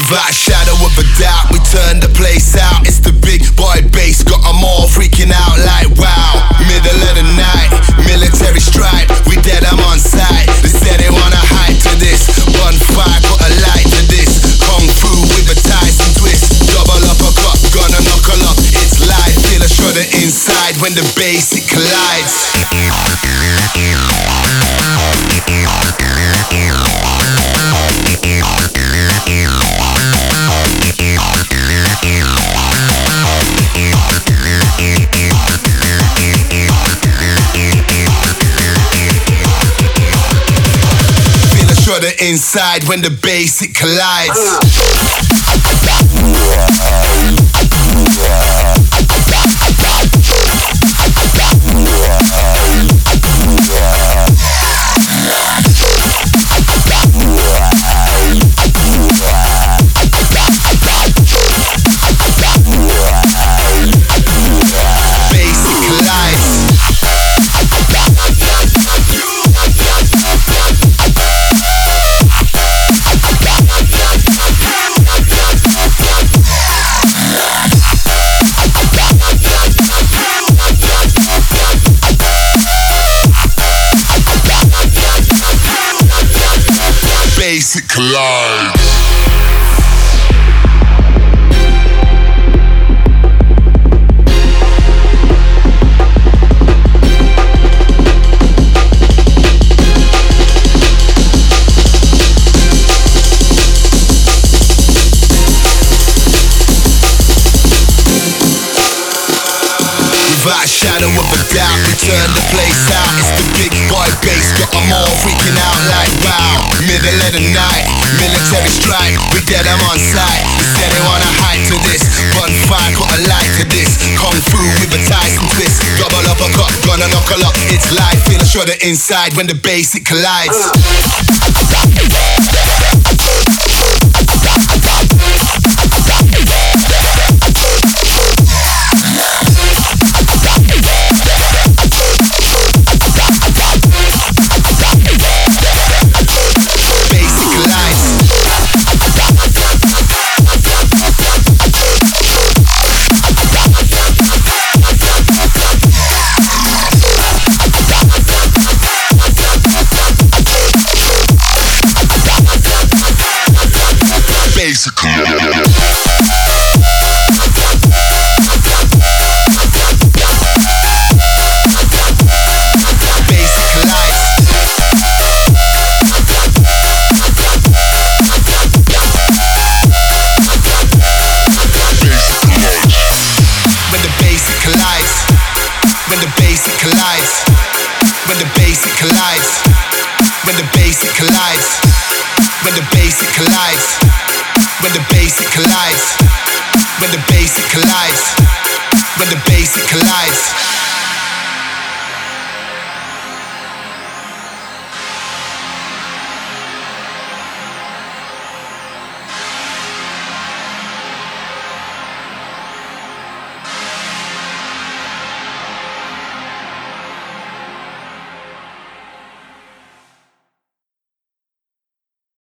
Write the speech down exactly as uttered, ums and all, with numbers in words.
Without a shadow of a doubt, we turn the place out. It's the big boy bass, got them all freaking out like wow. Middle of the night, military stripe, we dead, I'm on sight. They said they wanna hide to this, bonfire, put a light to this. Kung fu with a Tyson twist, double uppercut, gonna knuckle up. It's live, feel a shudder inside when the bass it collides. Feel a shudder inside when the bass it collides. Basic collide. Without a shadow of a doubt, we turn the place out. It's the big boy bass, got them all freaking out like wow. Middle of the night, military strike, we dead, I'm on sight. They said they wanna hide to this, bonfire, put a light to this. Kung fu with a Tyson twist, double uppercut, gonna knuckle up. It's live, feel a shudder inside when the bass it collides. Basically, when the bass it collides, when the bass it collides, when the bass it collides.